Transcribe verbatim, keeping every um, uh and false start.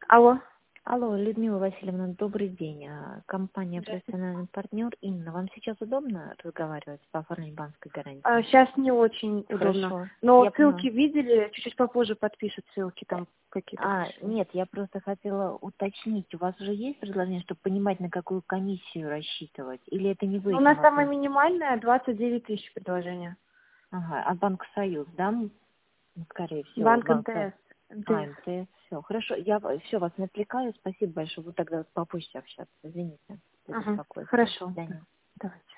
Алло. Алло, Людмила Васильевна, добрый день. А, Компания Здравствуйте. «Профессиональный партнер». Инна, вам сейчас удобно разговаривать по оформлению банковской А, гарантии? сейчас не очень удобно. Хорошо, Но я поняла. ссылки видели, чуть-чуть попозже подпишут ссылки, там какие-то А, пришлют. нет, я просто хотела уточнить, у вас уже есть предложение, чтобы понимать, на какую комиссию рассчитывать? Или это не вы Ну, у этим нас самая вопросом? минимальная двадцать девять тысяч предложения. Ага, а Банк Союз, да? М, Скорее всего, Банк Банк Союз. МТС. А, МТС. МТС, все, хорошо. Я все вас не отвлекаю, спасибо большое. Буду тогда по почте общаться. Извините за Ага. беспокойство. До Хорошо. Да. свидания. Давайте.